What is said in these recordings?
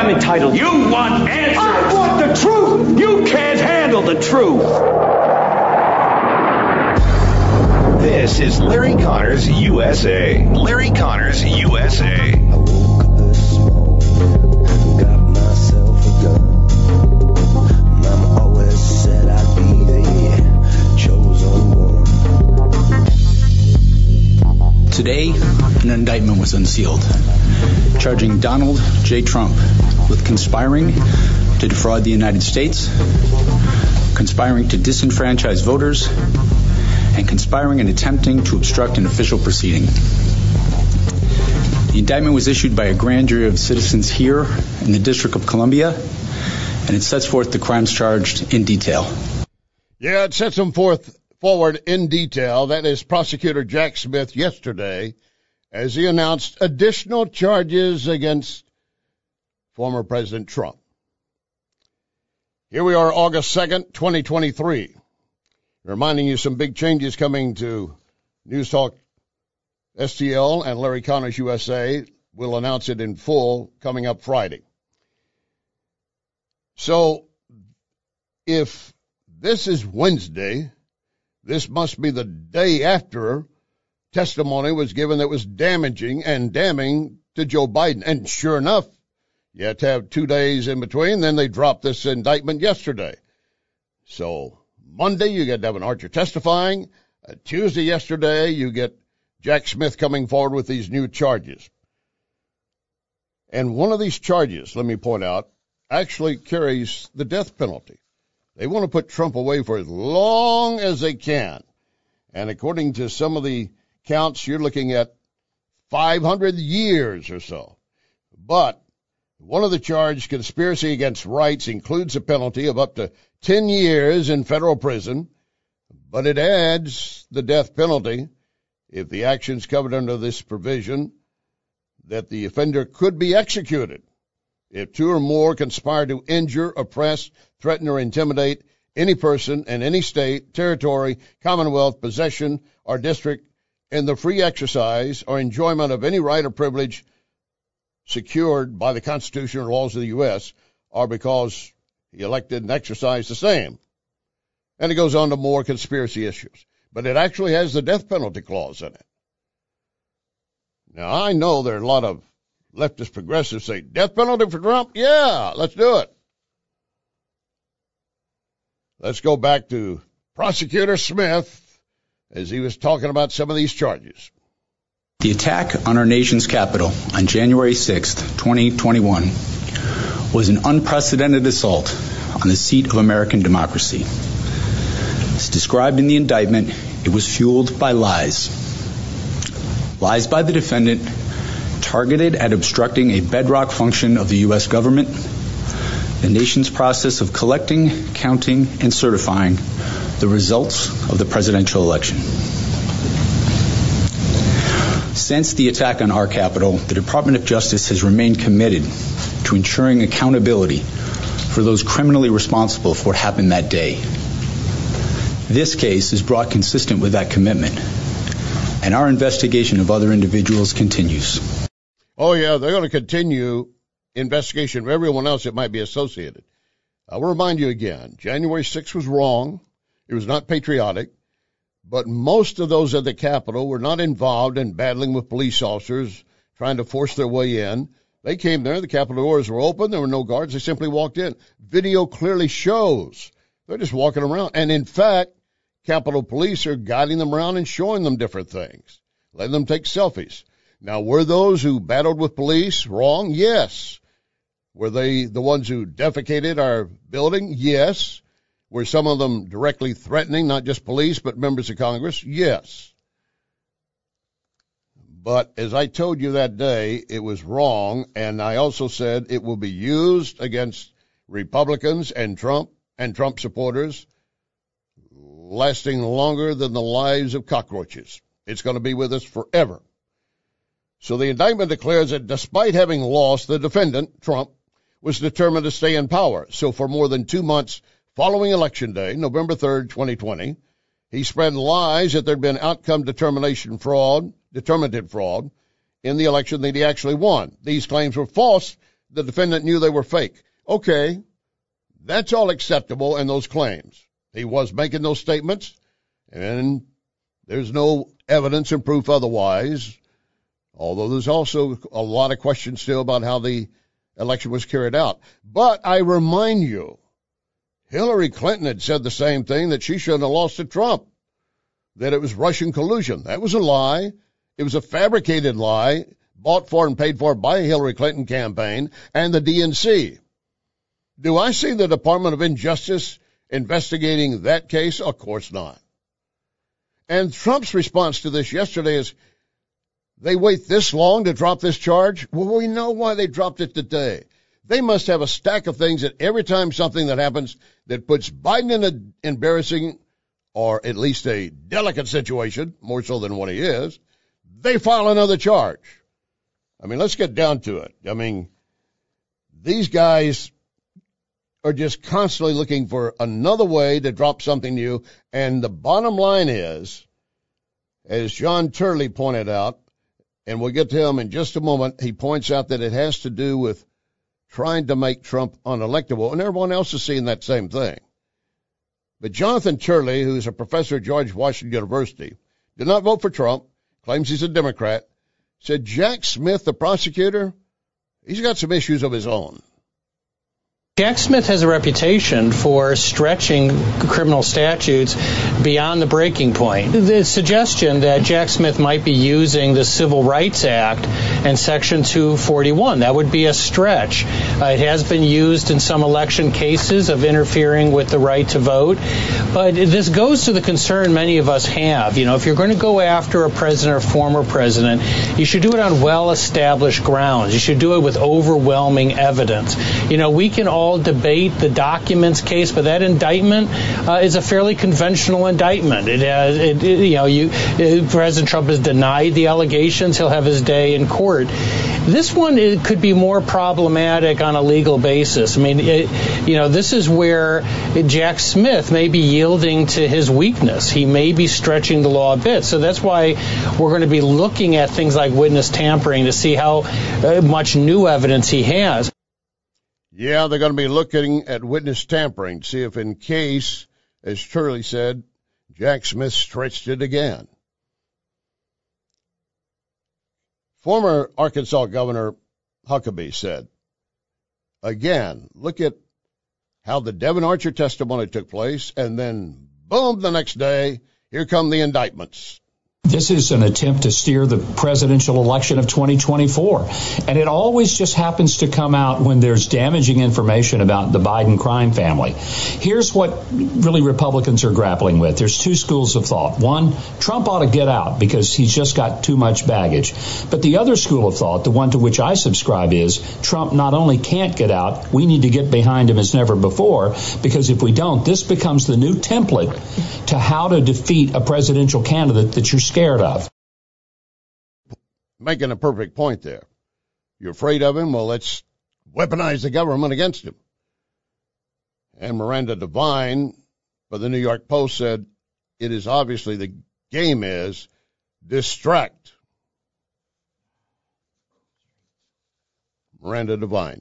I'm entitled. You want answers. I want the truth. You can't handle the truth. This is Larry Connors USA. Larry Connors USA. I woke up this morning, got myself a gun. Mama always said I'd be the chosen one. Today, an indictment was unsealed, charging Donald J. Trump with conspiring to defraud the United States, conspiring to disenfranchise voters, and conspiring and attempting to obstruct an official proceeding. The indictment was issued by a grand jury of citizens here in the District of Columbia, and it sets forth the crimes charged in detail. Yeah, it sets them forward in detail. That is Prosecutor Jack Smith yesterday, as he announced additional charges against former President Trump. Here we are, August 2nd, 2023. Reminding you some big changes coming to News Talk STL and Larry Connors USA. We'll announce it in full coming up Friday. So if this is Wednesday, this must be the day after testimony was given that was damaging and damning to Joe Biden. And sure enough, you had to have 2 days in between. Then they dropped this indictment yesterday. So Monday, you get Devin Archer testifying. Tuesday, yesterday, you get Jack Smith coming forward with these new charges. And one of these charges, let me point out, actually carries the death penalty. They want to put Trump away for as long as they can. And according to some of the counts, you're looking at 500 years or so. But one of the charges, conspiracy against rights, includes a penalty of up to 10 years in federal prison, but it adds the death penalty if the actions covered under this provision that the offender could be executed if two or more conspire to injure, oppress, threaten, or intimidate any person in any state, territory, commonwealth, possession, or district in the free exercise or enjoyment of any right or privilege secured by the Constitution or laws of the U.S., or because he elected and exercised the same. And it goes on to more conspiracy issues. But it actually has the death penalty clause in it. Now, I know there are a lot of leftist progressives say, death penalty for Trump? Yeah, let's do it. Let's go back to Prosecutor Smith as he was talking about some of these charges. The attack on our nation's capital on January 6th, 2021, was an unprecedented assault on the seat of American democracy. As described in the indictment, it was fueled by lies. Lies by the defendant targeted at obstructing a bedrock function of the U.S. government, the nation's process of collecting, counting, and certifying the results of the presidential election. Since the attack on our capital, the Department of Justice has remained committed to ensuring accountability for those criminally responsible for what happened that day. This case is brought consistent with that commitment, and our investigation of other individuals continues. Oh, yeah, they're going to continue investigation of everyone else that might be associated. I will remind you again, January 6th was wrong. It was not patriotic. But most of those at the Capitol were not involved in battling with police officers trying to force their way in. They came there. The Capitol doors were open. There were no guards. They simply walked in. Video clearly shows they're just walking around. And, in fact, Capitol Police are guiding them around and showing them different things, letting them take selfies. Now, were those who battled with police wrong? Yes. Were they the ones who defecated our building? Yes. Were some of them directly threatening not just police but members of Congress? Yes. But as I told you that day, it was wrong, and I also said it will be used against Republicans and Trump supporters, lasting longer than the lives of cockroaches. It's going to be with us forever. So the indictment declares that despite having lost, the defendant, Trump, was determined to stay in power. So for more than 2 months following Election Day, November 3rd, 2020, he spread lies that there had been outcome determinative fraud in the election that he actually won. These claims were false the defendant knew they were fake. Okay, that's all acceptable in those claims. He was making those statements, and there's no evidence and proof otherwise, although there's also a lot of questions still about how the election was carried out. But I remind you, Hillary Clinton had said the same thing, that she shouldn't have lost to Trump, that it was Russian collusion. That was a lie. It was a fabricated lie, bought for and paid for by Hillary Clinton campaign and the DNC. Do I see the Department of Injustice investigating that case? Of course not. And Trump's response to this yesterday is, they wait this long to drop this charge? Well, we know why they dropped it today. They must have a stack of things that every time something that happens that puts Biden in an embarrassing or at least a delicate situation, more so than what he is, they file another charge. I mean, let's get down to it. I mean, these guys are just constantly looking for another way to drop something new. And the bottom line is, as John Turley pointed out, and we'll get to him in just a moment, he points out that it has to do with trying to make Trump unelectable, and everyone else is seeing that same thing. But Jonathan Turley, who's a professor at George Washington University, did not vote for Trump, claims he's a Democrat, said Jack Smith, the prosecutor, he's got some issues of his own. Jack Smith has a reputation for stretching criminal statutes beyond the breaking point. The suggestion that Jack Smith might be using the Civil Rights Act and Section 241, that would be a stretch. It has been used in some election cases of interfering with the right to vote. But this goes to the concern many of us have. You know, if you're going to go after a president or former president, you should do it on well-established grounds. You should do it with overwhelming evidence. You know, we can all debate the documents case, but that indictment is a fairly conventional indictment. President Trump has denied the allegations. He'll have his day in court. This one could be more problematic on a legal basis. I mean, this is where Jack Smith may be yielding to his weakness. He may be stretching the law a bit. So that's why we're going to be looking at things like witness tampering to see how much new evidence he has. Yeah, they're going to be looking at witness tampering to see if in case, as Turley said, Jack Smith stretched it again. Former Arkansas Governor Huckabee said, again, look at how the Devon Archer testimony took place, and then, boom, the next day, here come the indictments. This is an attempt to steer the presidential election of 2024. And it always just happens to come out when there's damaging information about the Biden crime family. Here's what really Republicans are grappling with. There's two schools of thought. One, Trump ought to get out because he's just got too much baggage. But the other school of thought, the one to which I subscribe, is Trump not only can't get out, we need to get behind him as never before, because if we don't, this becomes the new template to how to defeat a presidential candidate that you're scared of. Making a perfect point there. You're afraid of him? Well, let's weaponize the government against him. And Miranda Devine for the New York Post said, it is obviously the game is distract. Miranda Devine.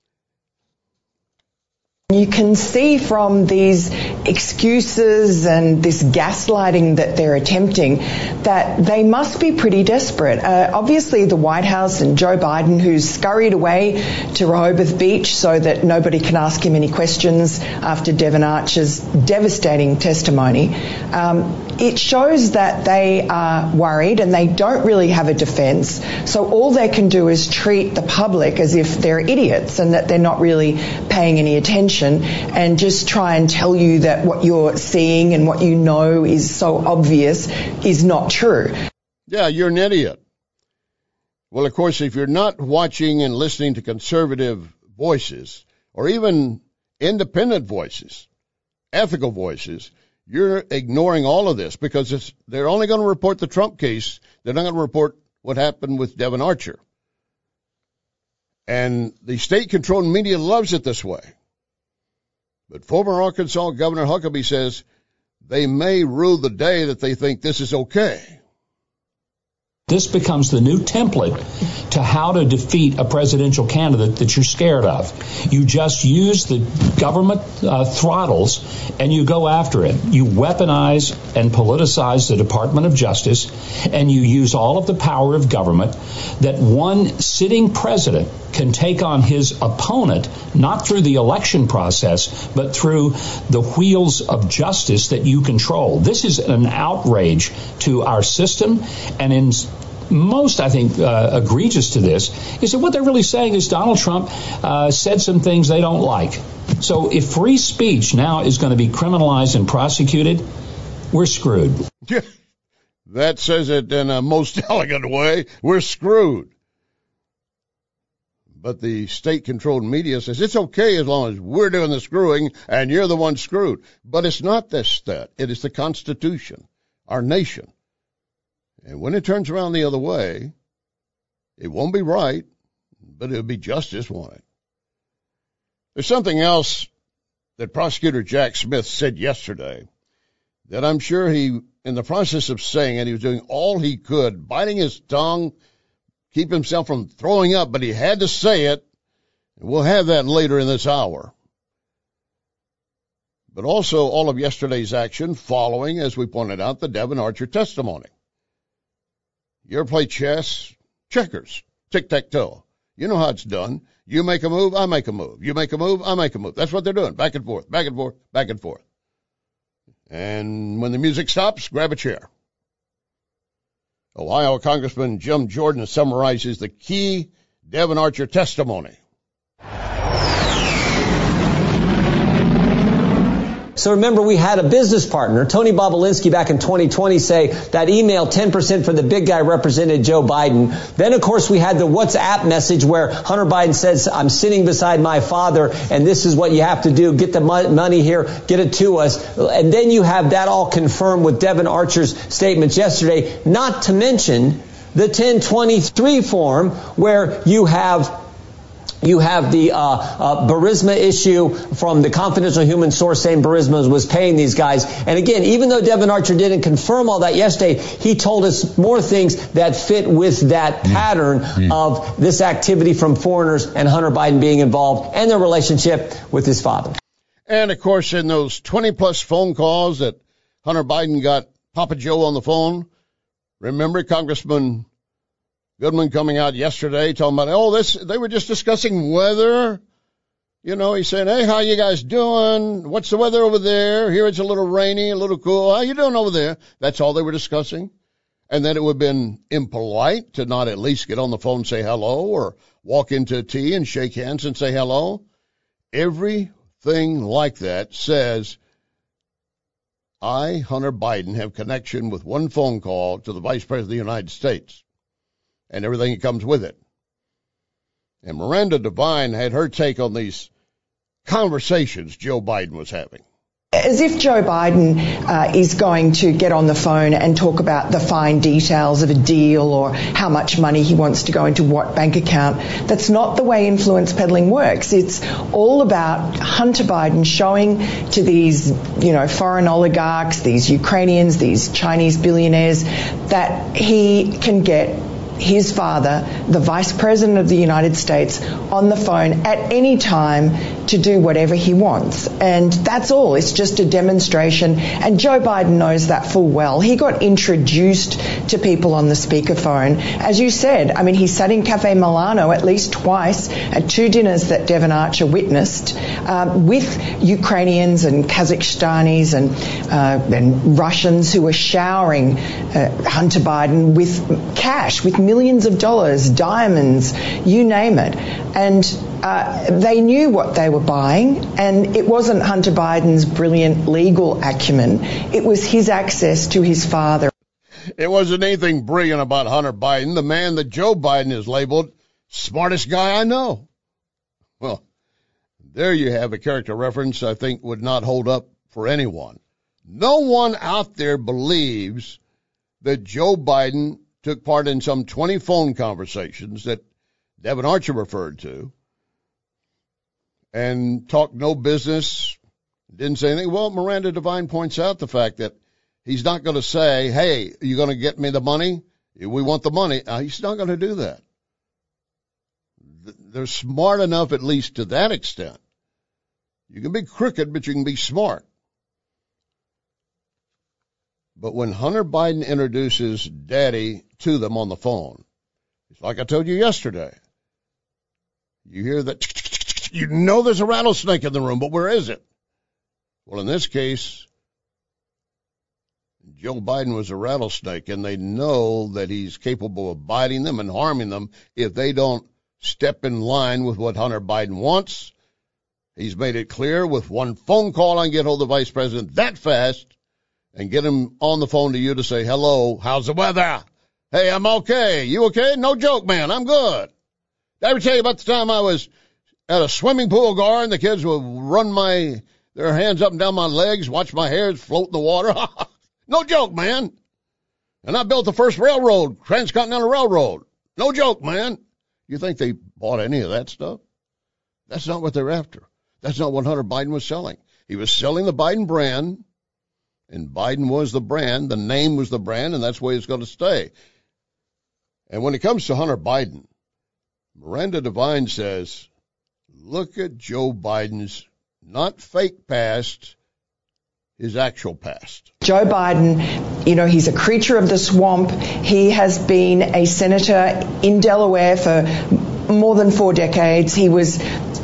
You can see from these excuses and this gaslighting that they're attempting that they must be pretty desperate. Obviously, the White House and Joe Biden, who's scurried away to Rehoboth Beach so that nobody can ask him any questions after Devon Archer's devastating testimony, it shows that they are worried and they don't really have a defense. So all they can do is treat the public as if they're idiots and that they're not really paying any attention, and just try and tell you that what you're seeing and what you know is so obvious is not true. Yeah, you're an idiot. Well, of course, if you're not watching and listening to conservative voices or even independent voices, ethical voices, you're ignoring all of this because they're only going to report the Trump case. They're not going to report what happened with Devon Archer. And the state-controlled media loves it this way. But former Arkansas Governor Huckabee says they may rue the day that they think this is okay. This becomes the new template to how to defeat a presidential candidate that you're scared of. You just use the government throttles and you go after it. You weaponize and politicize the Department of Justice, and you use all of the power of government that one sitting president can take on his opponent, not through the election process, but through the wheels of justice that you control. This is an outrage to our system, and in most, I think, egregious to this is that what they're really saying is Donald Trump said some things they don't like. So if free speech now is going to be criminalized and prosecuted, we're screwed. That says it in a most elegant way. We're screwed. But the state-controlled media says it's okay as long as we're doing the screwing and you're the one screwed. But it's not that. It is the Constitution, our nation. And when it turns around the other way, it won't be right, but it'll be justice, won't it? There's something else that Prosecutor Jack Smith said yesterday that I'm sure he, in the process of saying it, he was doing all he could, biting his tongue, keep himself from throwing up, but he had to say it. And we'll have that later in this hour. But also all of yesterday's action following, as we pointed out, the Devon Archer testimony. You ever play chess? Checkers. Tic-tac-toe. You know how it's done. You make a move, I make a move. You make a move, I make a move. That's what they're doing. Back and forth, back and forth, back and forth. And when the music stops, grab a chair. Ohio Congressman Jim Jordan summarizes the key Devon Archer testimony. So remember, we had a business partner, Tony Bobulinski, back in 2020 say that email 10% for the big guy represented Joe Biden. Then, of course, we had the WhatsApp message where Hunter Biden says, I'm sitting beside my father, and this is what you have to do. Get the money here. Get it to us. And then you have that all confirmed with Devon Archer's statements yesterday, not to mention the 1023 form where you have the Burisma issue from the confidential human source saying Burisma was paying these guys. And again, even though Devon Archer didn't confirm all that yesterday, he told us more things that fit with that pattern of this activity from foreigners and Hunter Biden being involved and their relationship with his father. And, of course, in those 20-plus phone calls that Hunter Biden got Papa Joe on the phone, remember Congressman Goodman coming out yesterday talking about, they were just discussing weather. You know, he's saying, hey, how you guys doing? What's the weather over there? Here it's a little rainy, a little cool. How you doing over there? That's all they were discussing. And then it would have been impolite to not at least get on the phone and say hello or walk into a tea and shake hands and say hello. Everything like that says, I, Hunter Biden, have connection with one phone call to the Vice President of the United States. And everything that comes with it. And Miranda Devine had her take on these conversations Joe Biden was having. As if Joe Biden is going to get on the phone and talk about the fine details of a deal or how much money he wants to go into what bank account. That's not the way influence peddling works. It's all about Hunter Biden showing to these, foreign oligarchs, these Ukrainians, these Chinese billionaires, that he can get his father, the Vice President of the United States, on the phone at any time to do whatever he wants. And that's all. It's just a demonstration. And Joe Biden knows that full well. He got introduced to people on the speakerphone. As you said, he sat in Cafe Milano at least twice at two dinners that Devon Archer witnessed with Ukrainians and Kazakhstanis and Russians who were showering Hunter Biden with cash, with millions of dollars, diamonds, you name it. And they knew what they were buying, and it wasn't Hunter Biden's brilliant legal acumen. It was his access to his father. It wasn't anything brilliant about Hunter Biden, the man that Joe Biden has labeled smartest guy I know. Well, there you have a character reference I think would not hold up for anyone. No one out there believes that Joe Biden took part in some 20 phone conversations that Devon Archer referred to and talked no business, didn't say anything. Well, Miranda Devine points out the fact that he's not going to say, hey, are you going to get me the money? We want the money. He's not going to do that. They're smart enough, at least to that extent. You can be crooked, but you can be smart. But when Hunter Biden introduces Daddy to them on the phone, it's like I told you yesterday. You hear that, you know there's a rattlesnake in the room, but where is it? Well, in this case, Joe Biden was a rattlesnake, and they know that he's capable of biting them and harming them if they don't step in line with what Hunter Biden wants. He's made it clear with one phone call I can get hold of the vice president that fast and get him on the phone to you to say, hello, how's the weather? Hey, I'm okay. You okay? No joke, man. I'm good. Did I ever tell you about the time I was at a swimming pool garden? The kids would run their hands up and down my legs, watch my hairs float in the water. No joke, man. And I built the first railroad, transcontinental railroad. No joke, man. You think they bought any of that stuff? That's not what they're after. That's not what Hunter Biden was selling. He was selling the Biden brand, and Biden was the brand. The name was the brand, and that's where it's going to stay. And when it comes to Hunter Biden, Miranda Devine says, look at Joe Biden's not fake past, his actual past. Joe Biden, he's a creature of the swamp. He has been a senator in Delaware for more than 4 decades. He was,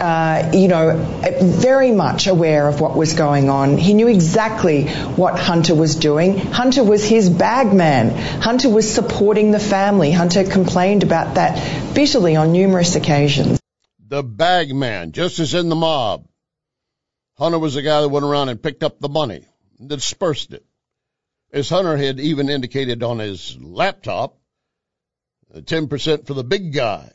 very much aware of what was going on. He knew exactly what Hunter was doing. Hunter was his bag man. Hunter was supporting the family. Hunter complained about that bitterly on numerous occasions. The bag man, just as in the mob. Hunter was the guy that went around and picked up the money and dispersed it. As Hunter had even indicated on his laptop, 10% for the big guy.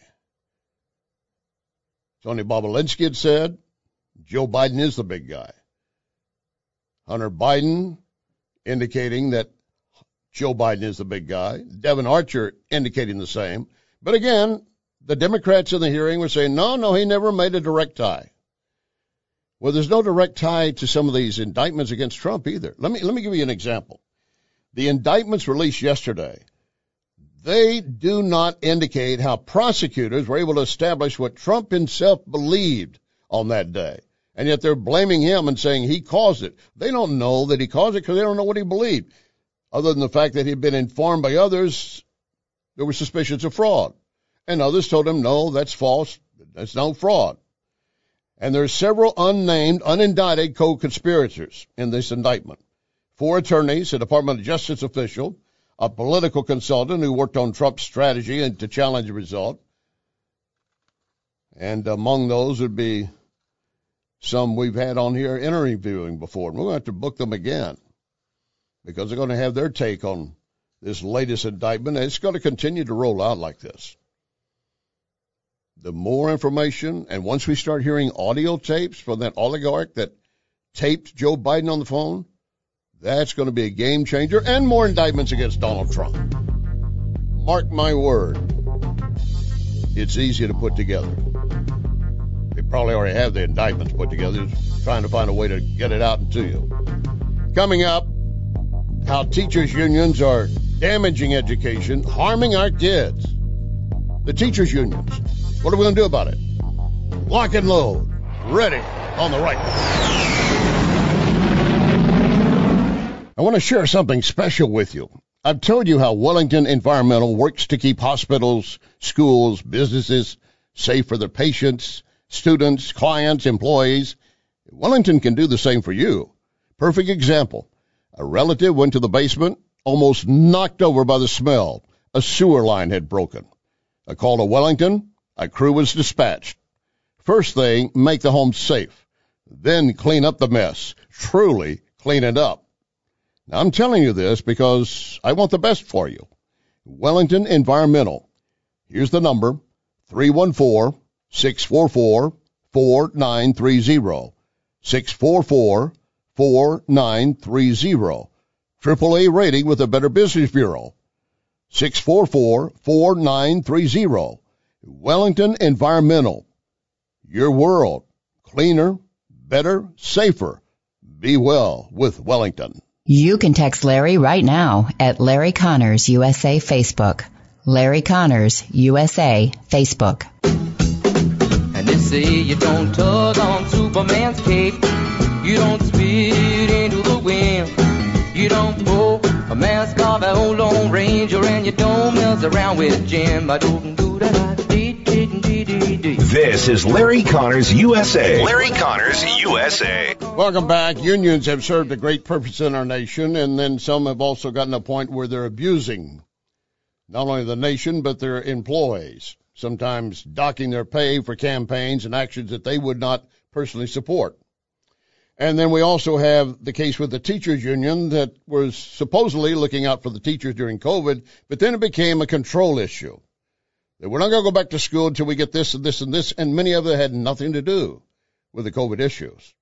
Tony Bobulinski had said, Joe Biden is the big guy. Hunter Biden indicating that Joe Biden is the big guy. Devin Archer indicating the same. But again, the Democrats in the hearing were saying, no, he never made a direct tie. Well, there's no direct tie to some of these indictments against Trump either. Let me give you an example. The indictments released yesterday, they do not indicate how prosecutors were able to establish what Trump himself believed on that day. And yet they're blaming him and saying he caused it. They don't know that he caused it because they don't know what he believed. Other than the fact that he'd been informed by others, there were suspicions of fraud. And others told him, no, that's false. That's no fraud. And there's several unnamed, unindicted co-conspirators in this indictment. 4 attorneys, a Department of Justice official, a political consultant who worked on Trump's strategy and to challenge the result. And among those would be some we've had on here interviewing before. And we're going to have to book them again because they're going to have their take on this latest indictment. And it's going to continue to roll out like this. The more information, and once we start hearing audio tapes from that oligarch that taped Joe Biden on the phone, that's going to be a game changer, and more indictments against Donald Trump. Mark my word, it's easy to put together. They probably already have the indictments put together, just trying to find a way to get it out to you. Coming up, how teachers' unions are damaging education, harming our kids. The teachers' unions. What are we going to do about it? Lock and load. Ready on the right. I want to share something special with you. I've told you how Wellington Environmental works to keep hospitals, schools, businesses safe for their patients, students, clients, employees. Wellington can do the same for you. Perfect example. A relative went to the basement, almost knocked over by the smell. A sewer line had broken. A call to Wellington. A crew was dispatched. First thing, make the home safe. Then clean up the mess. Truly clean it up. Now, I'm telling you this because I want the best for you. Wellington Environmental. Here's the number, 314-644-4930. 644-4930. AAA rating with the Better Business Bureau. 644-4930. Wellington Environmental. Your world. Cleaner, better, safer. Be well with Wellington. You can text Larry right now at Larry Connors USA Facebook. Larry Connors, USA, Facebook. And they say you don't tug on Superman's cape. You don't spit into the wind. You don't pull a mask off an old Lone Ranger, and you don't mess around with Jim. This is Larry Connors USA. Larry Connors USA. Welcome back. Unions have served a great purpose in our nation, and then some have also gotten to a point where they're abusing not only the nation but their employees, sometimes docking their pay for campaigns and actions that they would not personally support. And then we also have the case with the teachers union that was supposedly looking out for the teachers during COVID, but then it became a control issue. That we're not going to go back to school until we get this and this and this, and many of them had nothing to do with the COVID issues.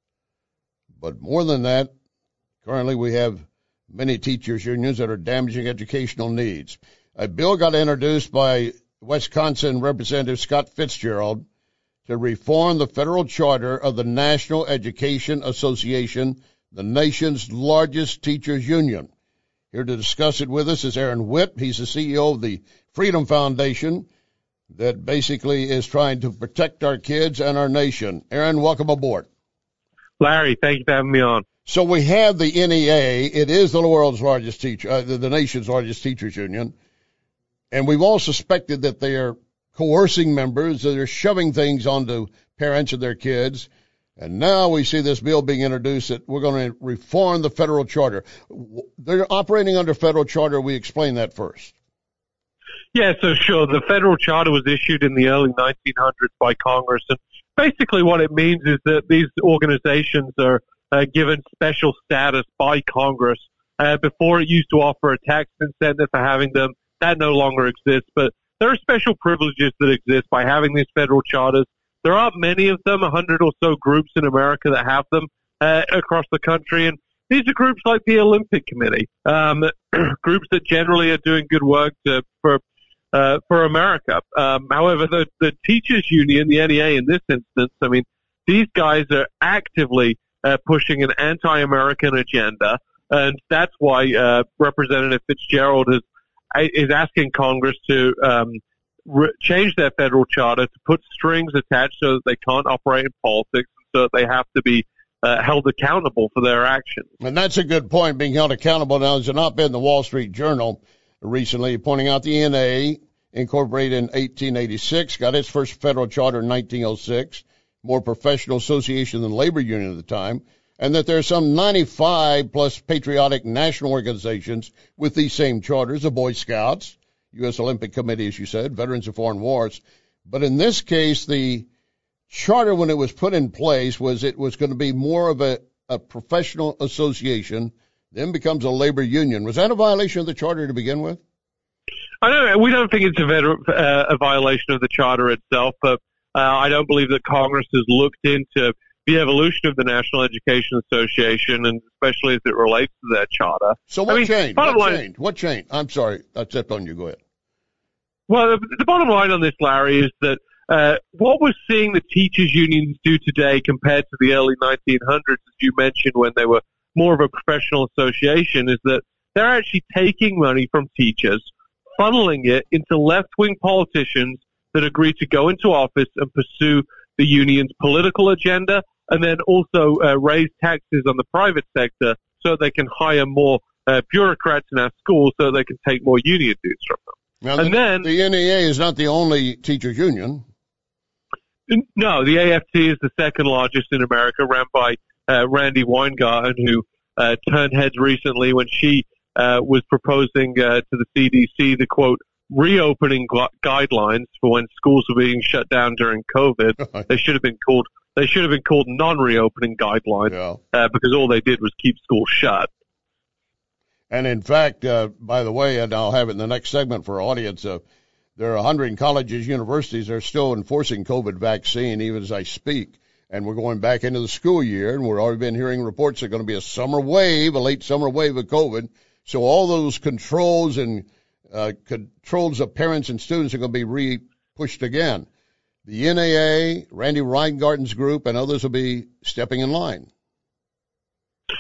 But more than that, currently we have many teachers unions that are damaging educational needs. A bill got introduced by Wisconsin Representative Scott Fitzgerald to reform the federal charter of the National Education Association, the nation's largest teachers union. Here to discuss it with us is Aaron Witt. He's the CEO of the Freedom Foundation that basically is trying to protect our kids and our nation. Aaron, welcome aboard. Larry, thank you for having me on. So we have the NEA. It is the world's largest the nation's largest teachers union. And we've all suspected that they are coercing members, that they're shoving things onto parents and their kids. And now we see this bill being introduced that we're going to reform the federal charter. They're operating under federal charter. We explain that first. Yeah, so sure. The federal charter was issued in the early 1900s by Congress. And basically what it means is that these organizations are given special status by Congress. Before it used to offer a tax incentive for having them. That no longer exists. But there are special privileges that exist by having these federal charters. There aren't many of them, 100 or so groups in America that have them across the country. And these are groups like the Olympic Committee, groups that generally are doing good work for America. However, the teachers union, the NEA in this instance, I mean, these guys are actively pushing an anti-American agenda. And that's why Representative Fitzgerald is asking Congress to change their federal charter to put strings attached so that they can't operate in politics, so that they have to be held accountable for their actions. And that's a good point, being held accountable. Now, there's an op-ed in the Wall Street Journal recently pointing out the NEA, incorporated in 1886, got its first federal charter in 1906, more professional association than labor union at the time, and that there are some 95 plus patriotic national organizations with these same charters, the Boy Scouts, U.S. Olympic Committee, as you said, Veterans of Foreign Wars. But in this case, the charter, when it was put in place, was it was going to be more of a professional association, then becomes a labor union. Was that a violation of the charter to begin with? We don't think it's a violation of the charter itself, but I don't believe that Congress has looked into the evolution of the National Education Association, and especially as it relates to that charter. So what changed? What changed? I'm sorry, I stepped on you. Go ahead. Well, the bottom line on this, Larry, is that what we're seeing the teachers unions do today compared to the early 1900s, as you mentioned, when they were more of a professional association, is that they're actually taking money from teachers, funneling it into left-wing politicians that agree to go into office and pursue the union's political agenda, and then also raise taxes on the private sector so they can hire more bureaucrats in our schools so they can take more union dues from them. Now, the NEA is not the only teachers union. No, the AFT is the second largest in America, ran by Randi Weingarten, who turned heads recently when she was proposing to the CDC the, quote, reopening guidelines for when schools were being shut down during COVID. They should have been called non-reopening guidelines, because all they did was keep schools shut. And in fact, by the way, and I'll have it in the next segment for our audience, there are 100 colleges, universities that are still enforcing COVID vaccine even as I speak. And we're going back into the school year, and we've already been hearing reports there's going to be a summer wave, a late summer wave of COVID. So all those controls and controls of parents and students are going to be pushed again. The NAA, Randi Weingarten's group, and others will be stepping in line.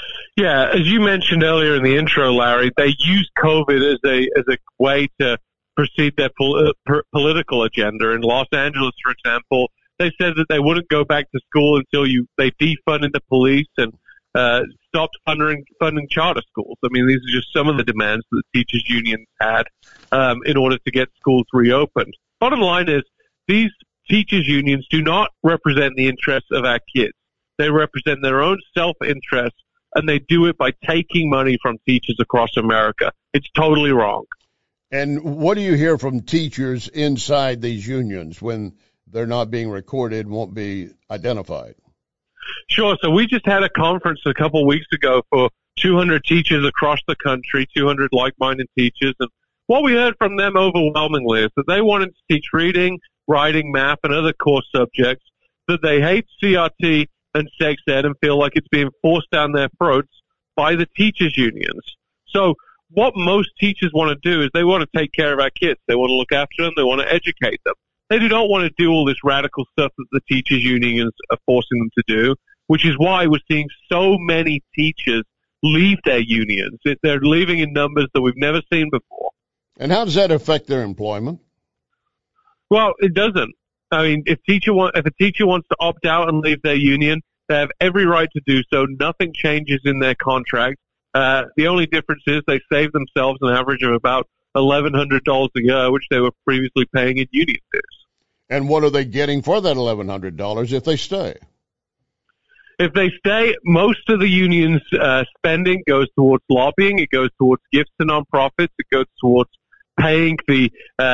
Yeah, as you mentioned earlier in the intro, Larry, they use COVID as a way to proceed their political agenda. In Los Angeles, for example, they said that they wouldn't go back to school until they defunded the police and stopped funding charter schools. I mean, these are just some of the demands that the teachers' unions had in order to get schools reopened. Bottom line is, these teachers' unions do not represent the interests of our kids. They represent their own self-interest, and they do it by taking money from teachers across America. It's totally wrong. And what do you hear from teachers inside these unions when they're not being recorded, won't be identified? Sure. So we just had a conference a couple of weeks ago for 200 teachers across the country, 200 like-minded teachers. And what we heard from them overwhelmingly is that they wanted to teach reading, writing, math, and other core subjects, that they hate CRT and sex ed and feel like it's being forced down their throats by the teachers' unions. So what most teachers want to do is they want to take care of our kids. They want to look after them. They want to educate them. They do not want to do all this radical stuff that the teachers' unions are forcing them to do, which is why we're seeing so many teachers leave their unions. They're leaving in numbers that we've never seen before. And how does that affect their employment? Well, it doesn't. I mean, if a teacher wants to opt out and leave their union, they have every right to do so. Nothing changes in their contract. The only difference is they save themselves an average of about $1,100 a year, which they were previously paying in union dues. And what are they getting for that $1,100 if they stay? If they stay, most of the union's spending goes towards lobbying. It goes towards gifts to nonprofits. It goes towards paying the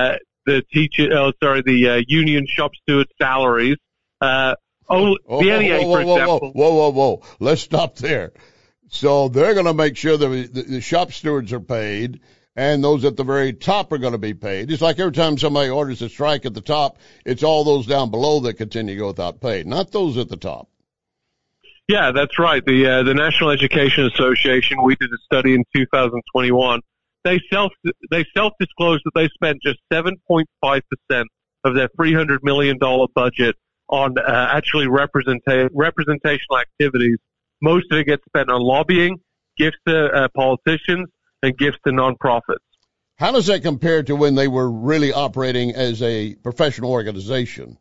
union shop steward salaries. The NEA, for example. Whoa. Let's stop there. So they're going to make sure that the shop stewards are paid, and those at the very top are going to be paid. It's like every time somebody orders a strike at the top, it's all those down below that continue to go without pay, not those at the top. Yeah, that's right. The National Education Association, we did a study in 2021. They self-disclosed that they spent just 7.5% of their $300 million budget on actually representational activities. Most of it gets spent on lobbying, gifts to politicians, and gifts to nonprofits. How does that compare to when they were really operating as a professional organization?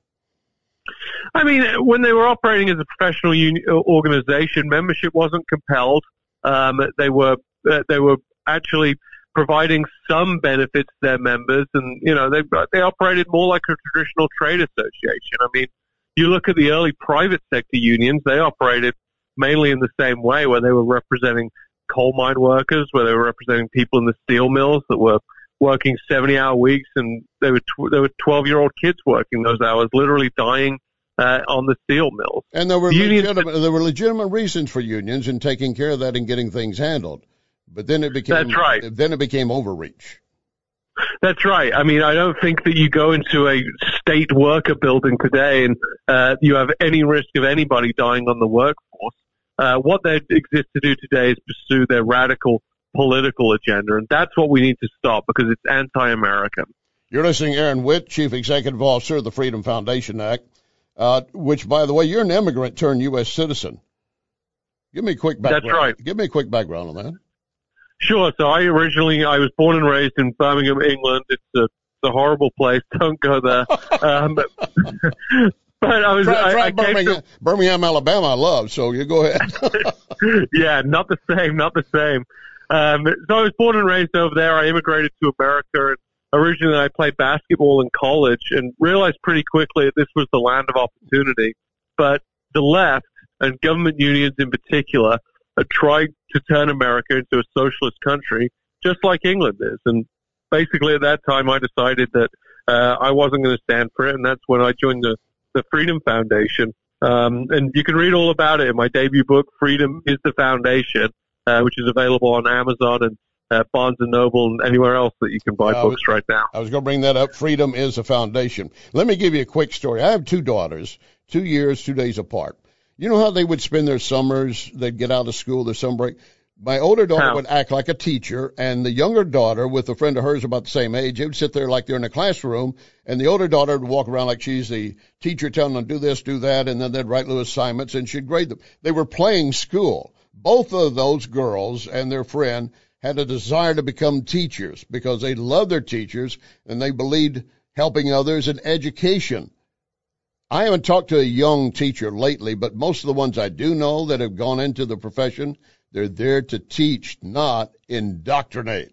I mean, when they were operating as a professional organization, membership wasn't compelled. They were actually providing some benefits to their members, and they operated more like a traditional trade association. I mean, you look at the early private sector unions; they operated mainly in the same way, where they were representing coal mine workers, where they were representing people in the steel mills that were working 70-hour weeks, and they were 12-year-old kids working those hours, literally dying on the steel mills. And there were legitimate reasons for unions in taking care of that and getting things handled. But then it became That's right. Then it became overreach. That's right. I mean, I don't think that you go into a state worker building today and you have any risk of anybody dying on the workforce. What they exist to do today is pursue their radical political agenda, and that's what we need to stop because it's anti-American. You're listening to Aaron Witt, Chief Executive Officer of the Freedom Foundation Act, which, by the way, you're an immigrant turned U.S. citizen. Give me a quick background. That's right. Give me a quick background on that. Sure. So I was born and raised in Birmingham, England. It's a horrible place. Don't go there. But I came to Birmingham, Alabama. I love. So you go ahead. Yeah, not the same. So I was born and raised over there. I immigrated to America. And originally, I played basketball in college and realized pretty quickly that this was the land of opportunity. But the left and government unions in particular are trying to turn America into a socialist country, just like England is. And basically, at that time, I decided that I wasn't going to stand for it, and that's when I joined the Freedom Foundation. And you can read all about it in my debut book, Freedom is the Foundation, which is available on Amazon and Barnes & Noble and anywhere else that you can buy books right now. I was going to bring that up. Freedom is a Foundation. Let me give you a quick story. I have two daughters, 2 years, 2 days apart. You know how they would spend their summers? They'd get out of school, their summer break. My older daughter would act like a teacher, and the younger daughter, with a friend of hers about the same age, they would sit there like they're in a classroom, and the older daughter would walk around like she's the teacher telling them do this, do that, and then they'd write little assignments, and she'd grade them. They were playing school. Both of those girls and their friend had a desire to become teachers because they love their teachers and they believed helping others in education. I haven't talked to a young teacher lately, but most of the ones I do know that have gone into the profession, they're there to teach, not indoctrinate.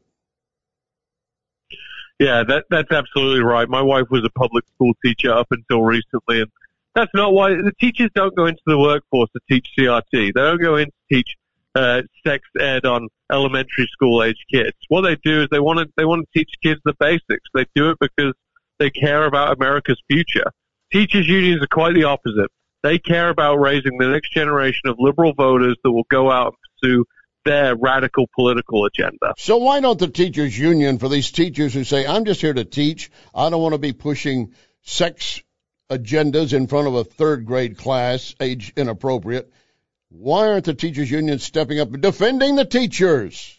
Yeah, that's absolutely right. My wife was a public school teacher up until recently, and that's not why the teachers don't go into the workforce to teach CRT. They don't go in to teach sex ed on elementary school age kids. What they do is they want to teach kids the basics. They do it because they care about America's future. Teachers' unions are quite the opposite. They care about raising the next generation of liberal voters that will go out and pursue their radical political agenda. So why don't the teachers' union, for these teachers who say, I'm just here to teach, I don't want to be pushing sex agendas in front of a third grade class, age inappropriate, why aren't the teachers' union stepping up and defending the teachers?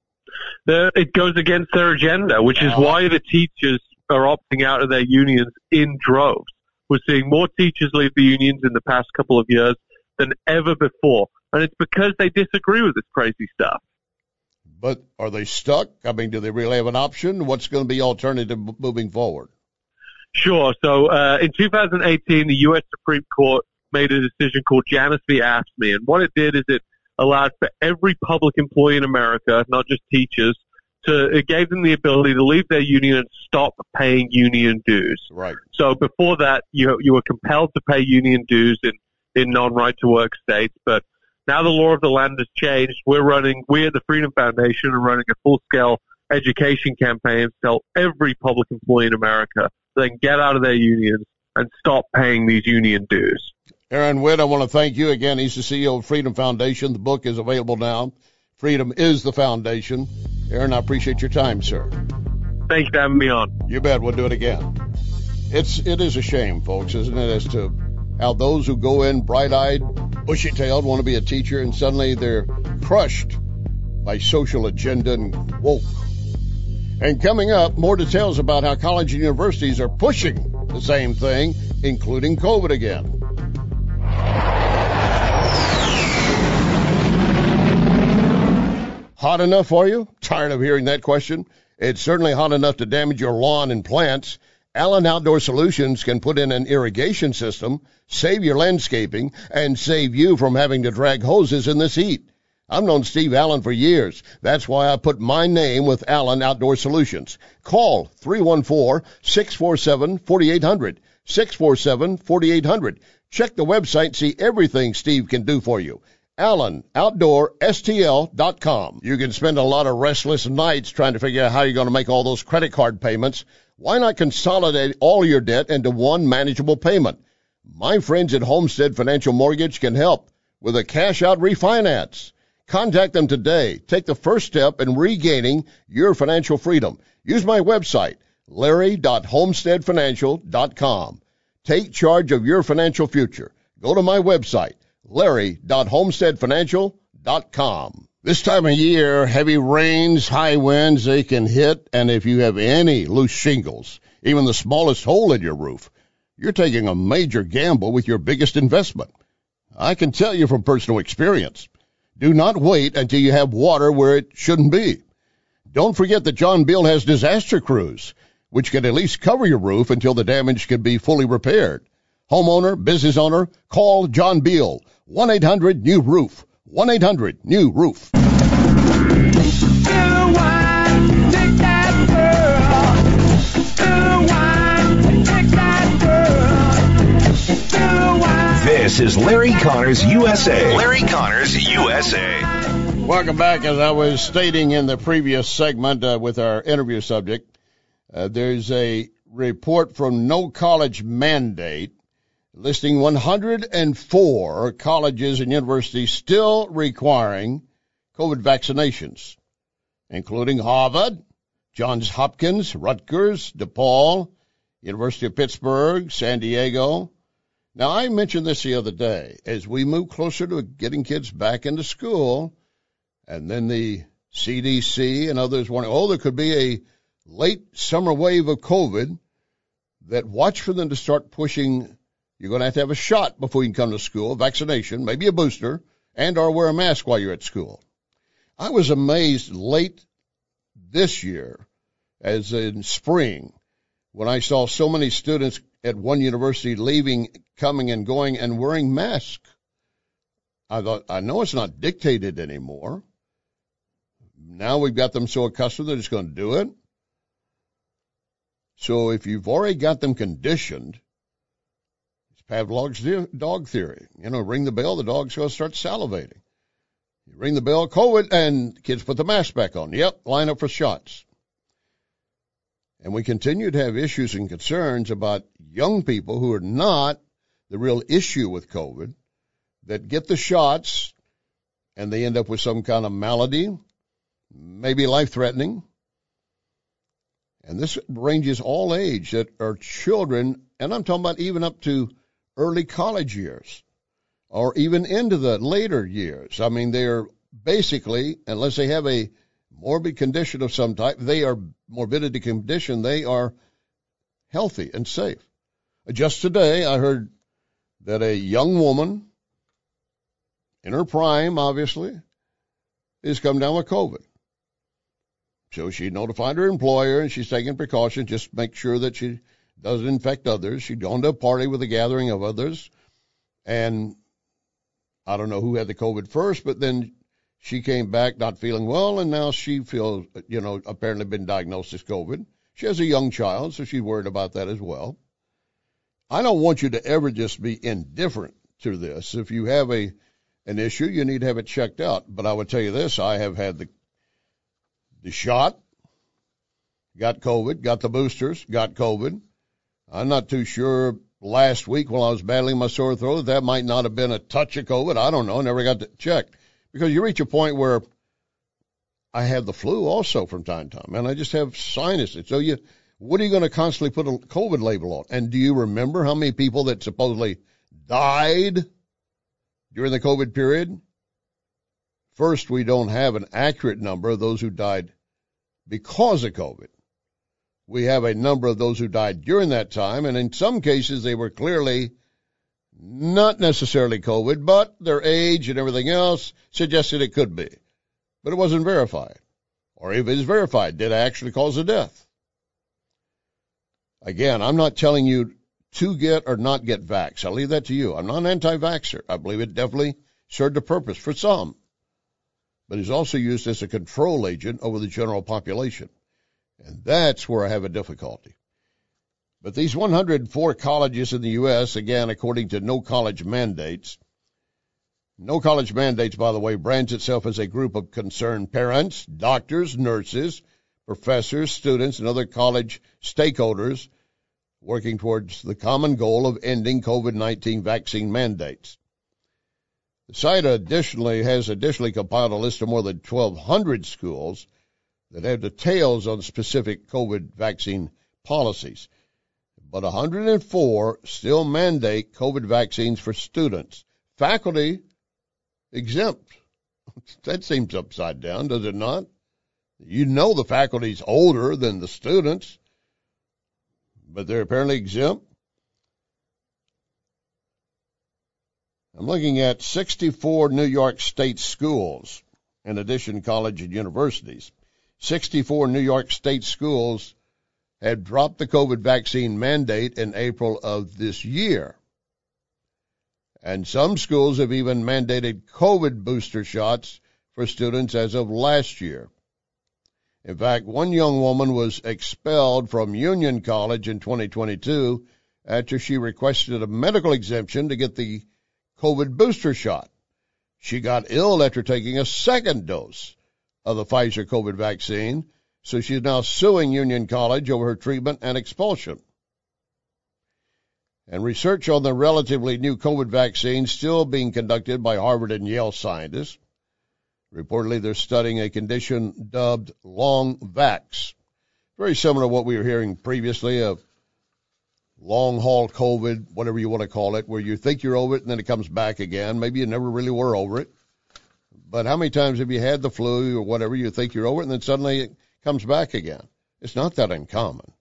It goes against their agenda, which is why the teachers are opting out of their unions in droves. We're seeing more teachers leave the unions in the past couple of years than ever before. And it's because they disagree with this crazy stuff. But are they stuck? I mean, do they really have an option? What's going to be alternative moving forward? Sure. So in 2018, the U.S. Supreme Court made a decision called Janus v. AFSCME. And what it did is it allowed for every public employee in America, not just teachers, it gave them the ability to leave their union and stop paying union dues. Right. So before that, you were compelled to pay union dues in non-right-to-work states. But now the law of the land has changed. We at the Freedom Foundation are running a full-scale education campaign to tell every public employee in America they can get out of their unions and stop paying these union dues. Aaron Witt, I want to thank you again. He's the CEO of Freedom Foundation. The book is available now. Freedom is the foundation. Aaron, I appreciate your time, sir. Thanks for having me on. You bet. We'll do it again. It is a shame, folks, isn't it, as to how those who go in bright-eyed, bushy-tailed, want to be a teacher, and suddenly they're crushed by social agenda and woke. And coming up, more details about how colleges and universities are pushing the same thing, including COVID again. Hot enough for you? Tired of hearing that question? It's certainly hot enough to damage your lawn and plants. Allen Outdoor Solutions can put in an irrigation system, save your landscaping, and save you from having to drag hoses in this heat. I've known Steve Allen for years. That's why I put my name with Allen Outdoor Solutions. Call 314-647-4800, 647-4800. Check the website, see everything Steve can do for you. AllenOutdoorSTL.com. You can spend a lot of restless nights trying to figure out how you're going to make all those credit card payments. Why not consolidate all your debt into one manageable payment? My friends at Homestead Financial Mortgage can help with a cash-out refinance. Contact them today. Take the first step in regaining your financial freedom. Use my website, larry.homesteadfinancial.com. Take charge of your financial future. Go to my website, larry.homesteadfinancial.com. This time of year, heavy rains, high winds, they can hit, and if you have any loose shingles, even the smallest hole in your roof, you're taking a major gamble with your biggest investment. I can tell you from personal experience. Do not wait until you have water where it shouldn't be. Don't forget that John Beal has disaster crews, which can at least cover your roof until the damage can be fully repaired. Homeowner, business owner, call John Beal, 1-800-NEW-ROOF, 1-800-NEW-ROOF. This is Larry Connors USA. Larry Connors USA. Welcome back. As I was stating in the previous segment with our interview subject, there's a report from No College Mandate listing 104 colleges and universities still requiring COVID vaccinations, including Harvard, Johns Hopkins, Rutgers, DePaul, University of Pittsburgh, San Diego. Now, I mentioned this the other day. As we move closer to getting kids back into school, and then the CDC and others warning, there could be a late summer wave of COVID, that watch for them to start pushing. You're going to have a shot before you can come to school, vaccination, maybe a booster, and or wear a mask while you're at school. I was amazed late this year, as in spring, when I saw so many students at one university leaving, coming and going, and wearing masks. I thought, I know it's not dictated anymore. Now we've got them so accustomed they're just going to do it. So if you've already got them conditioned, it's Pavlov's dog theory. Ring the bell, the dog's going to start salivating. You ring the bell, COVID, and kids put the mask back on. Yep, line up for shots. And we continue to have issues and concerns about young people who are not the real issue with COVID, that get the shots and they end up with some kind of malady, maybe life-threatening. And this ranges all age, that are children, and I'm talking about even up to early college years or even into the later years. I mean, they're basically, unless they have a morbid condition of some type, morbidity condition, they are healthy and safe. Just today, I heard that a young woman in her prime, obviously, is come down with COVID. So she notified her employer, and she's taking precautions, just make sure that she doesn't infect others. She'd gone to a party with a gathering of others, and I don't know who had the COVID first, but then she came back not feeling well, and now she feels, apparently been diagnosed as COVID. She has a young child, so she's worried about that as well. I don't want you to ever just be indifferent to this. If you have an issue, you need to have it checked out. But I would tell you this, I have had the shot, got COVID, got the boosters, got COVID. I'm not too sure last week while I was battling my sore throat, that might not have been a touch of COVID. I don't know, never got it checked. Because you reach a point where I have the flu also from time to time, and I just have sinuses. So what are you going to constantly put a COVID label on? And do you remember how many people that supposedly died during the COVID period? First, we don't have an accurate number of those who died because of COVID. We have a number of those who died during that time, and in some cases they were clearly not necessarily COVID, but their age and everything else suggested it could be. But it wasn't verified. Or if it is verified, did it actually cause a death? Again, I'm not telling you to get or not get vaxxed. I'll leave that to you. I'm not an anti-vaxxer. I believe it definitely served a purpose for some. But it's also used as a control agent over the general population. And that's where I have a difficulty. But these 104 colleges in the U.S., again, according to No College Mandates, No College Mandates, by the way, brands itself as a group of concerned parents, doctors, nurses, professors, students, and other college stakeholders working towards the common goal of ending COVID-19 vaccine mandates. The site has additionally compiled a list of more than 1,200 schools that have details on specific COVID vaccine policies. But 104 still mandate COVID vaccines for students. Faculty exempt. That seems upside down, does it not? You know the faculty's older than the students, but they're apparently exempt. I'm looking at 64 New York State schools, in addition to college and universities. 64 New York State schools had dropped the COVID vaccine mandate in April of this year. And some schools have even mandated COVID booster shots for students as of last year. In fact, one young woman was expelled from Union College in 2022 after she requested a medical exemption to get the COVID booster shot. She got ill after taking a second dose of the Pfizer COVID vaccine, so she's now suing Union College over her treatment and expulsion. And research on the relatively new COVID vaccine still being conducted by Harvard and Yale scientists. Reportedly, they're studying a condition dubbed long vax. Very similar to what we were hearing previously of long-haul COVID, whatever you want to call it, where you think you're over it and then it comes back again. Maybe you never really were over it. But how many times have you had the flu or whatever, you think you're over it, and then suddenly it comes back again? It's not that uncommon.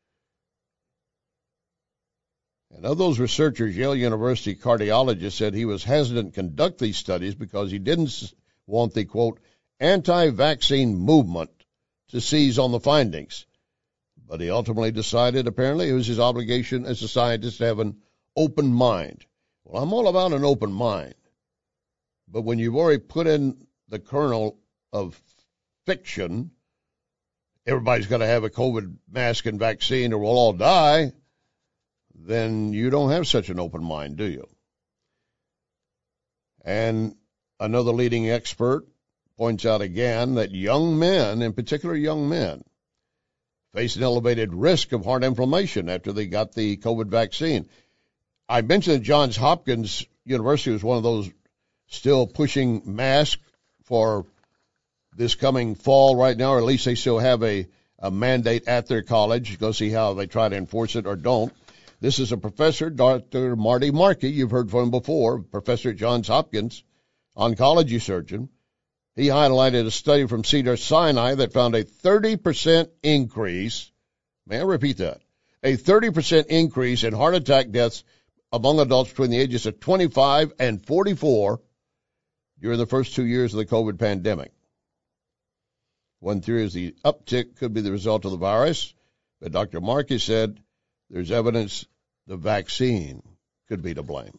And of those researchers, Yale University cardiologist said he was hesitant to conduct these studies because he didn't want the, quote, anti-vaccine movement to seize on the findings. But he ultimately decided, apparently, it was his obligation as a scientist to have an open mind. Well, I'm all about an open mind. But when you've already put in the kernel of fiction, everybody's got to have a COVID mask and vaccine or we'll all die, then you don't have such an open mind, do you? And another leading expert points out again that young men, in particular young men, face an elevated risk of heart inflammation after they got the COVID vaccine. I mentioned that Johns Hopkins University was one of those still pushing masks for this coming fall right now, or at least they still have a mandate at their college. Go see how they try to enforce it or don't. This is a professor, Dr. Marty Markey. You've heard from him before, professor at Johns Hopkins, oncology surgeon. He highlighted a study from Cedars-Sinai that found a 30% increase, may I repeat that, a 30% increase in heart attack deaths among adults between the ages of 25 and 44 during the first 2 years of the COVID pandemic. One theory is the uptick could be the result of the virus, but Dr. Markey said there's evidence the vaccine could be to blame.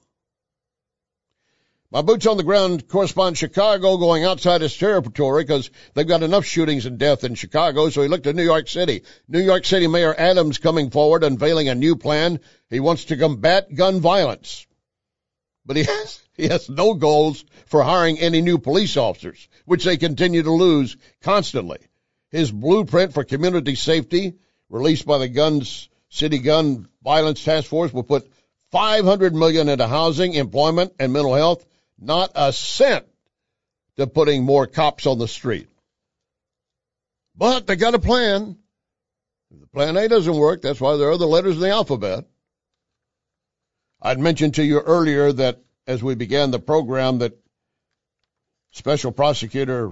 My boots on the ground correspondent Chicago going outside his territory because they've got enough shootings and death in Chicago, so he looked at New York City. New York City Mayor Adams coming forward, unveiling a new plan. He wants to combat gun violence. But he has no goals for hiring any new police officers, which they continue to lose constantly. His blueprint for community safety, released by the City Gun Violence Task Force, will put $500 million into housing, employment, and mental health. Not a cent to putting more cops on the street. But they got a plan. If the plan A doesn't work, that's why there are other letters in the alphabet. I'd mentioned to you earlier that as we began the program that Special Prosecutor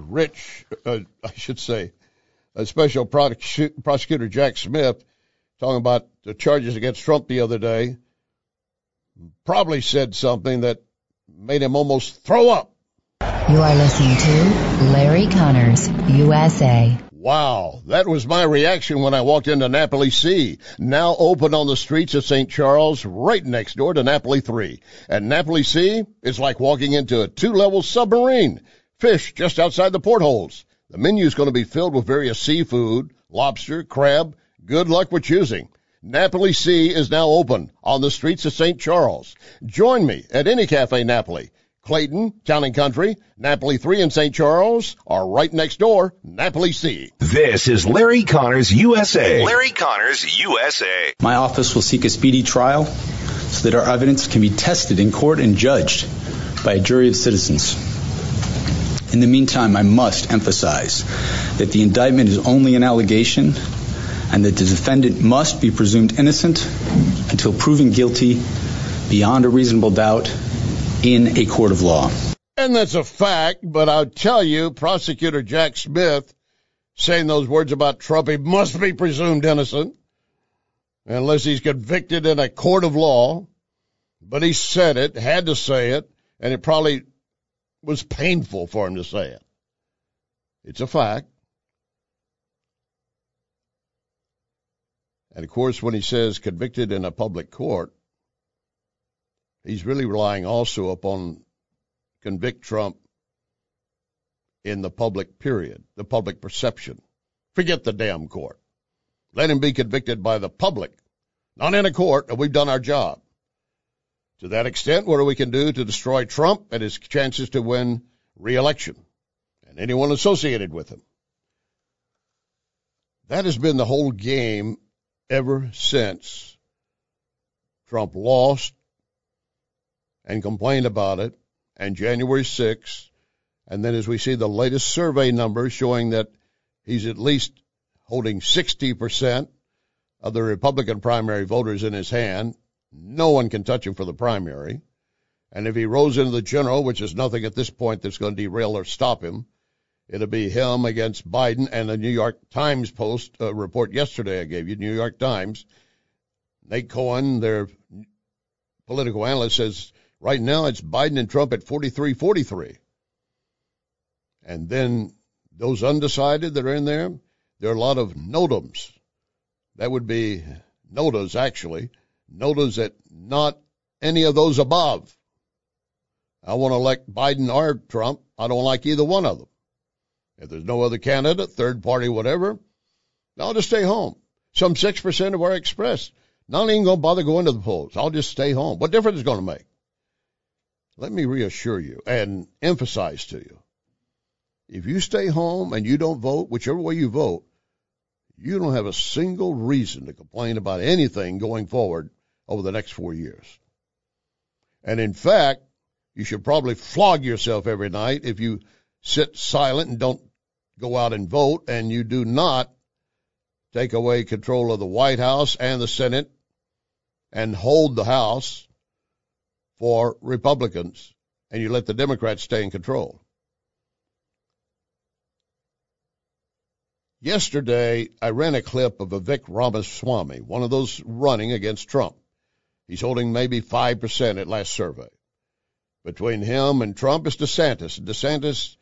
Special Prosecutor Jack Smith, talking about the charges against Trump the other day, probably said something that made him almost throw up. You are listening to Larry Connors, USA. Wow, that was my reaction when I walked into Napoli C, now open on the streets of St. Charles, right next door to Napoli 3. And Napoli C is like walking into a 2-level submarine. Fish just outside the portholes. The menu is going to be filled with various seafood, lobster, crab. Good luck with choosing. Napoli C is now open on the streets of St. Charles. Join me at any Cafe Napoli. Clayton, Town & Country, Napoli 3 in St. Charles, or right next door, Napoli C. This is Larry Connors, USA. Larry Connors, USA. My office will seek a speedy trial so that our evidence can be tested in court and judged by a jury of citizens. In the meantime, I must emphasize that the indictment is only an allegation and that the defendant must be presumed innocent until proven guilty beyond a reasonable doubt in a court of law. And that's a fact, but I'll tell you, Prosecutor Jack Smith saying those words about Trump, he must be presumed innocent unless he's convicted in a court of law. But he said it, had to say it, and it probably was painful for him to say it. It's a fact. And, of course, when he says convicted in a public court, he's really relying also upon convict Trump in the public period, the public perception. Forget the damn court. Let him be convicted by the public, not in a court, and we've done our job. To that extent, what we can do to destroy Trump and his chances to win re-election and anyone associated with him. That has been the whole game ever since Trump lost and complained about it, and January 6th, and then as we see the latest survey numbers showing that he's at least holding 60% of the Republican primary voters in his hand. No one can touch him for the primary. And if he rose into the general, which is nothing at this point that's going to derail or stop him, it'll be him against Biden. And the New York Times Post report yesterday I gave you, New York Times, Nate Cohen, their political analyst, says right now it's Biden and Trump at 43-43. And then Those undecided that are in there, there are a lot of NOTAMs. That would be NOTAs, actually. NOTAs that not any of those above. I want to elect Biden or Trump. I don't like either one of them. If there's no other candidate, third party, whatever, I'll just stay home. Some 6% of our expressed, not even going to bother going to the polls. I'll just stay home. What difference is it going to make? Let me reassure you and emphasize to you, if you stay home and you don't vote, whichever way you vote, you don't have a single reason to complain about anything going forward over the next 4 years. And in fact, you should probably flog yourself every night if you sit silent and don't go out and vote, and you do not take away control of the White House and the Senate and hold the House for Republicans, and you let the Democrats stay in control. Yesterday, I ran a clip of Vivek Ramaswamy, one of those running against Trump. He's holding maybe 5% at last survey. Between him and Trump is DeSantis. DeSantis,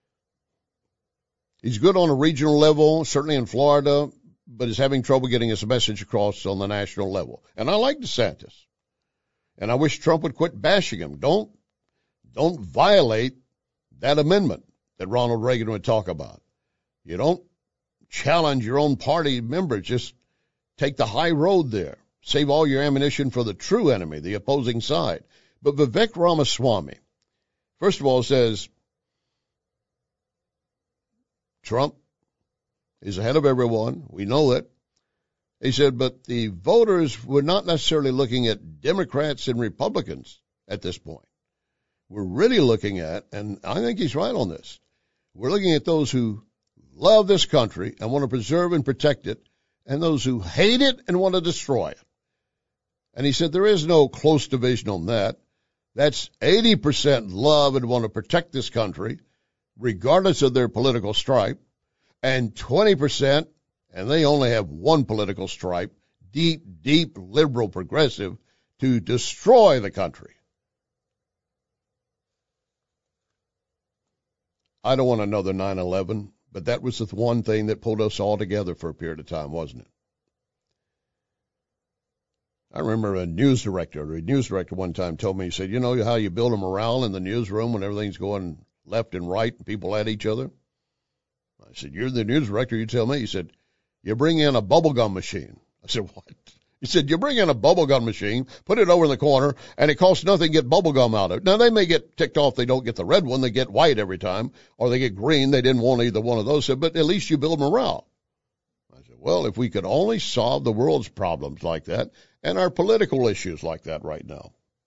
he's good on a regional level, certainly in Florida, but is having trouble getting his message across on the national level. And I like DeSantis. And I wish Trump would quit bashing him. Don't violate that amendment that Ronald Reagan would talk about. You don't challenge your own party members. Just take the high road there. Save all your ammunition for the true enemy, the opposing side. But Vivek Ramaswamy, first of all, says Trump is ahead of everyone. We know that. He said, but the voters were not necessarily looking at Democrats and Republicans at this point. We're really looking at, and I think he's right on this, we're looking at those who love this country and want to preserve and protect it, and those who hate it and want to destroy it. And he said there is no close division on that. That's 80% love and want to protect this country, regardless of their political stripe, and 20%, and they only have one political stripe, deep liberal progressive, to destroy the country. I don't want another 9/11, but that was the one thing that pulled us all together for a period of time, wasn't it? I remember a news director one time told me, he said, you know how you build a morale in the newsroom when everything's going left and right and people at each other? I said, you're the news director, you tell me. He said, you bring in a bubblegum machine. I said, what? He said, you bring in a bubblegum machine, put it over in the corner, and it costs nothing to get bubblegum out of it. Now, they may get ticked off they don't get the red one. They get white every time, or they get green. They didn't want either one of those, but at least you build morale. I said, well, if we could only solve the world's problems like that and our political issues like that right now.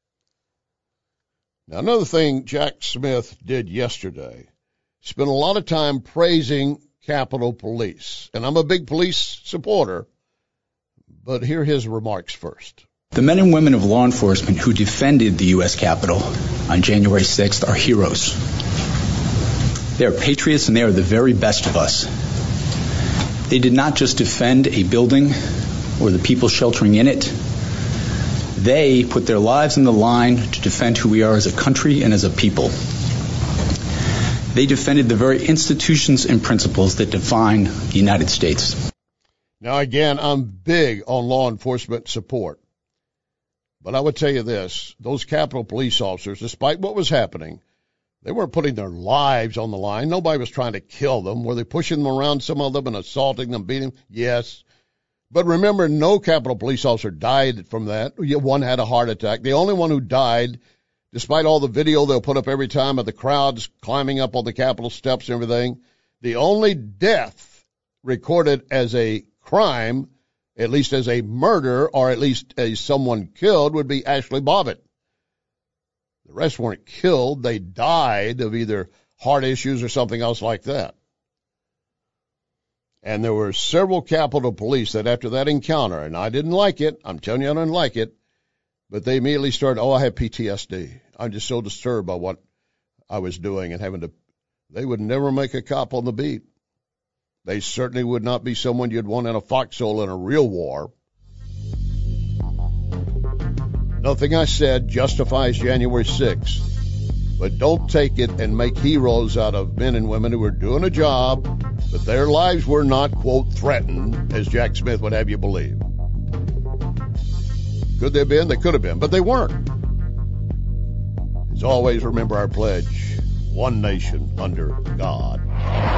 Now, another thing Jack Smith did yesterday, spent a lot of time praising Capitol Police. And I'm a big police supporter, but hear his remarks first. The men and women of law enforcement who defended the U.S. Capitol on January 6th are heroes. They are patriots and they are the very best of us. They did not just defend a building or the people sheltering in it. They put their lives on the line to defend who we are as a country and as a people. They defended the very institutions and principles that define the United States. Now, again, I'm big on law enforcement support. But I would tell you this, those Capitol Police officers, despite what was happening, they weren't putting their lives on the line. Nobody was trying to kill them. Were they pushing them around, some of them, and assaulting them, beating them? Yes. But remember, no Capitol Police officer died from that. One had a heart attack. The only one who died, despite all the video they'll put up every time of the crowds climbing up on the Capitol steps and everything, the only death recorded as a crime, at least as a murder, or at least as someone killed, would be Ashley Bobbitt. The rest weren't killed. They died of either heart issues or something else like that. And there were several Capitol Police that after that encounter, and I didn't like it, I'm telling you I didn't like it, but they immediately started, I have PTSD. I'm just so disturbed by what I was doing and having to, they would never make a cop on the beat. They certainly would not be someone you'd want in a foxhole in a real war. Nothing I said justifies January 6th. But don't take it and make heroes out of men and women who are doing a job, but their lives were not, quote, threatened, as Jack Smith would have you believe. Could they have been? They could have been, but they weren't. As always, remember our pledge, one nation under God.